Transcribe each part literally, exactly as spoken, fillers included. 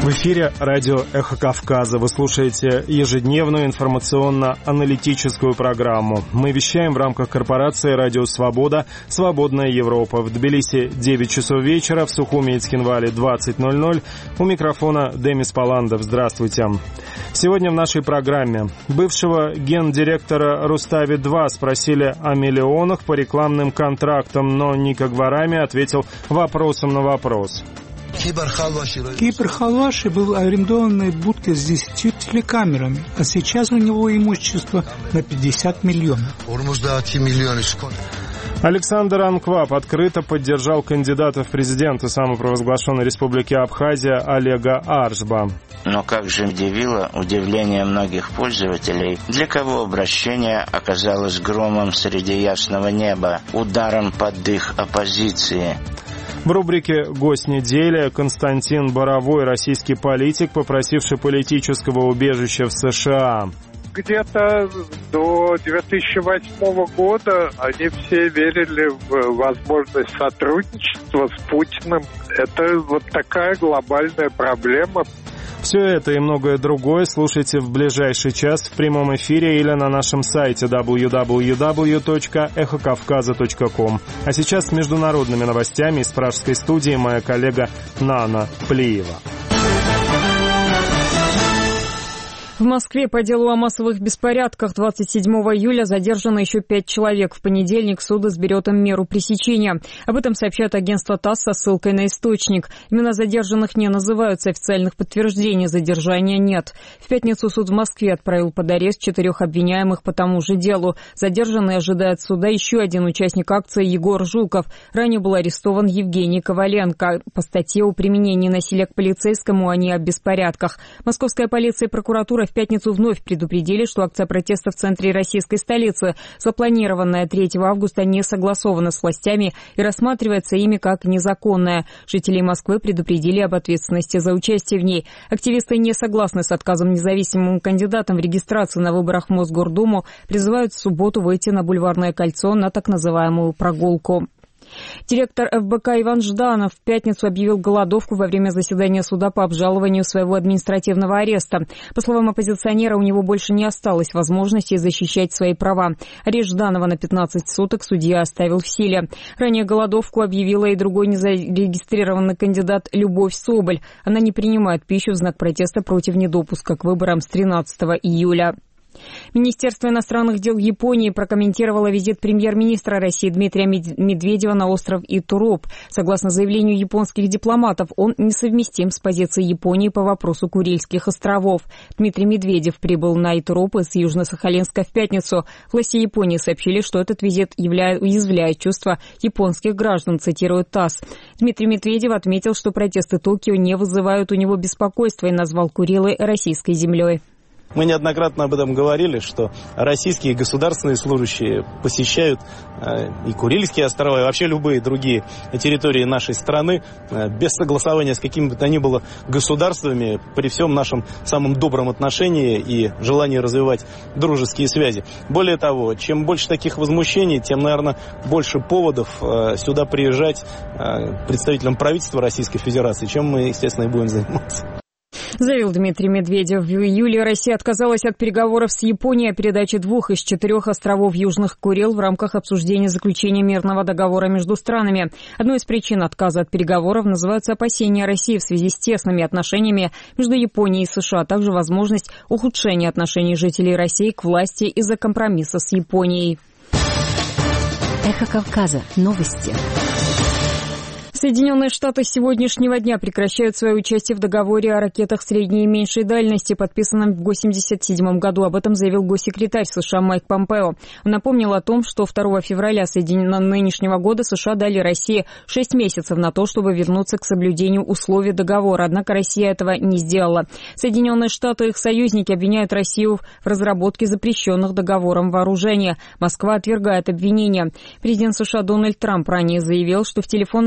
В эфире радио «Эхо Кавказа». Вы слушаете ежедневную информационно-аналитическую программу. Мы вещаем в рамках корпорации «Радио Свобода», «Свободная Европа». В Тбилиси девять часов вечера, в Сухуми и Цхинвале двадцать ноль ноль. У микрофона Демис Паландов. Здравствуйте. Сегодня в нашей программе бывшего гендиректора Рустави-два спросили о миллионах по рекламным контрактам, но Ника Гварами ответил вопросом на вопрос. Кипр Халваши был арендованной будкой с десятью телекамерами, а сейчас у него имущество на пятьдесят миллионов. Александр Анквап открыто поддержал кандидата в президенты самопровозглашенной республики Абхазия Олега Аршба. Но как же удивило удивление многих пользователей, для кого обращение оказалось громом среди ясного неба, ударом под дых оппозиции. В рубрике «Гость недели» Константин Боровой, российский политик, попросивший политического убежища в США. Где-то до две тысячи восьмого года они все верили в возможность сотрудничества с Путиным. Это вот такая глобальная проблема. Все это и многое другое слушайте в ближайший час в прямом эфире или на нашем сайте дабл ю дабл ю дабл ю точка эхо кавказа точка ком. А сейчас с международными новостями из пражской студии моя коллега Нана Плиева. В Москве по делу о массовых беспорядках двадцать седьмого июля задержано еще пять человек. В понедельник суд изберет им меру пресечения. Об этом сообщает агентство ТАСС со ссылкой на источник. Имена задержанных не называются, официальных подтверждений задержания нет. В пятницу суд в Москве отправил под арест четырех обвиняемых по тому же делу. Задержанный ожидает суда еще один участник акции Егор Жуков. Ранее был арестован Евгений Коваленко по статье о применении насилия к полицейскому, а не о беспорядках. Московская полиция и прокуратура в пятницу вновь предупредили, что акция протеста в центре российской столицы, запланированная третьего августа, не согласована с властями и рассматривается ими как незаконная. Жителей Москвы предупредили об ответственности за участие в ней. Активисты не согласны с отказом независимым кандидатам в регистрации на выборах в Мосгордуму, призывают в субботу выйти на Бульварное кольцо на так называемую прогулку. Директор эф бэ ка Иван Жданов в пятницу объявил голодовку во время заседания суда по обжалованию своего административного ареста. По словам оппозиционера, у него больше не осталось возможности защищать свои права. Арест Жданова на пятнадцать суток судья оставил в силе. Ранее голодовку объявила и другой незарегистрированный кандидат Любовь Соболь. Она не принимает пищу в знак протеста против недопуска к выборам с тринадцатого июля. Министерство иностранных дел Японии прокомментировало визит премьер-министра России Дмитрия Медведева на остров Итуроп. Согласно заявлению японских дипломатов, он несовместим с позицией Японии по вопросу Курильских островов. Дмитрий Медведев прибыл на Итуроп из Южно-Сахалинска в пятницу. Власти Японии сообщили, что этот визит являет, уязвляет чувства японских граждан, цитирует ТАСС. Дмитрий Медведев отметил, что протесты Токио не вызывают у него беспокойства и назвал Курилы российской землей. Мы неоднократно об этом говорили, что российские государственные служащие посещают и Курильские острова, и вообще любые другие территории нашей страны без согласования с какими бы то ни было государствами, при всем нашем самом добром отношении и желании развивать дружеские связи. Более того, чем больше таких возмущений, тем, наверное, больше поводов сюда приезжать представителям правительства Российской Федерации, чем мы, естественно, и будем заниматься. Заявил Дмитрий Медведев. В июле Россия отказалась от переговоров с Японией о передаче двух из четырех островов Южных Курил в рамках обсуждения заключения мирного договора между странами. Одной из причин отказа от переговоров называются опасения России в связи с тесными отношениями между Японией и США, а также возможность ухудшения отношений жителей России к власти из-за компромисса с Японией. Эхо Кавказа. Новости. Соединенные Штаты с сегодняшнего дня прекращают свое участие в договоре о ракетах средней и меньшей дальности, подписанном в восемьдесят седьмом году. Об этом заявил госсекретарь США Майк Помпео. Он напомнил о том, что второго февраля нынешнего года США дали России шесть месяцев на то, чтобы вернуться к соблюдению условий договора. Однако Россия этого не сделала. Соединенные Штаты и их союзники обвиняют Россию в разработке запрещенных договором вооружения. Москва отвергает обвинения. Президент США Дональд Трамп ранее заявил, что в телефонном разговоре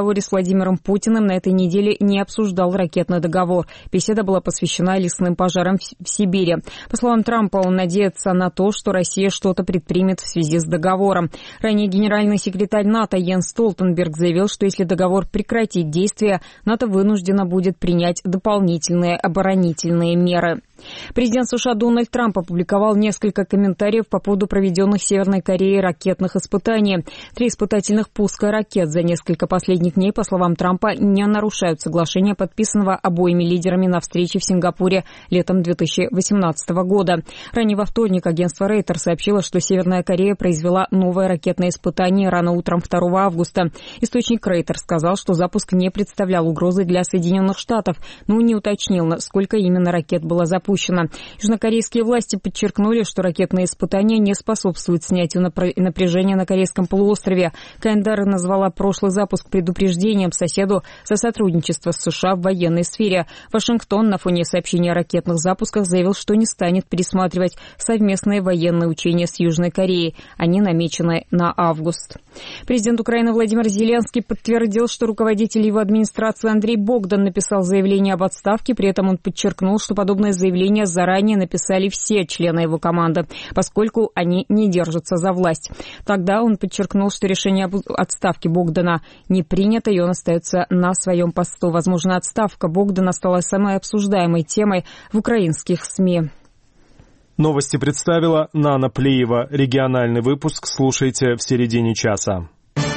разговоре с Владимиром Путиным на этой неделе не обсуждал ракетный договор. Беседа была посвящена лесным пожарам в Сибири. По словам Трампа, он надеется на то, что Россия что-то предпримет в связи с договором. Ранее генеральный секретарь НАТО Йенс Столтенберг заявил, что если договор прекратит действие, НАТО вынуждено будет принять дополнительные оборонительные меры. Президент США Дональд Трамп опубликовал несколько комментариев по поводу проведенных Северной Кореей ракетных испытаний. Три испытательных пуска ракет за несколько последних дней, по словам Трампа, не нарушают соглашения, подписанного обоими лидерами на встрече в Сингапуре летом две тысячи восемнадцатого года. Ранее во вторник агентство Рейтер сообщило, что Северная Корея произвела новое ракетное испытание рано утром второго августа. Источник Рейтер сказал, что запуск не представлял угрозы для Соединенных Штатов, но не уточнил, сколько именно ракет было запущено. Южнокорейские власти подчеркнули, что ракетные испытания не способствуют снятию напряжения на Корейском полуострове. КНДР назвала прошлый запуск предупреждением соседу за сотрудничество с США в военной сфере. Вашингтон на фоне сообщения о ракетных запусках заявил, что не станет пересматривать совместные военные учения с Южной Кореей. Они намечены на август. Президент Украины Владимир Зеленский подтвердил, что руководитель его администрации Андрей Богдан написал заявление об отставке. При этом он подчеркнул, что подобное заявление заранее написали все члены его команды, поскольку они не держатся за власть. Тогда он подчеркнул, что решение об отставке Богдана не принято, и он остается на своем посту. Возможно, отставка Богдана стала самой обсуждаемой темой в украинских СМИ. Новости представила Нана Плиева. Региональный выпуск слушайте в середине часа.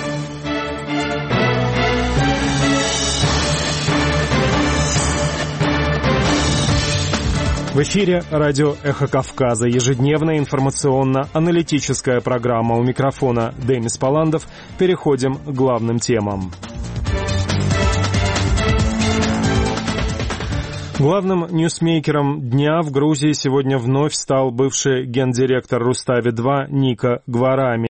В эфире радио «Эхо Кавказа». Ежедневная информационно-аналитическая программа. У микрофона Демис Паландов. Переходим к главным темам. Главным ньюсмейкером дня в Грузии сегодня вновь стал бывший гендиректор Рустави-два Ника Гварами.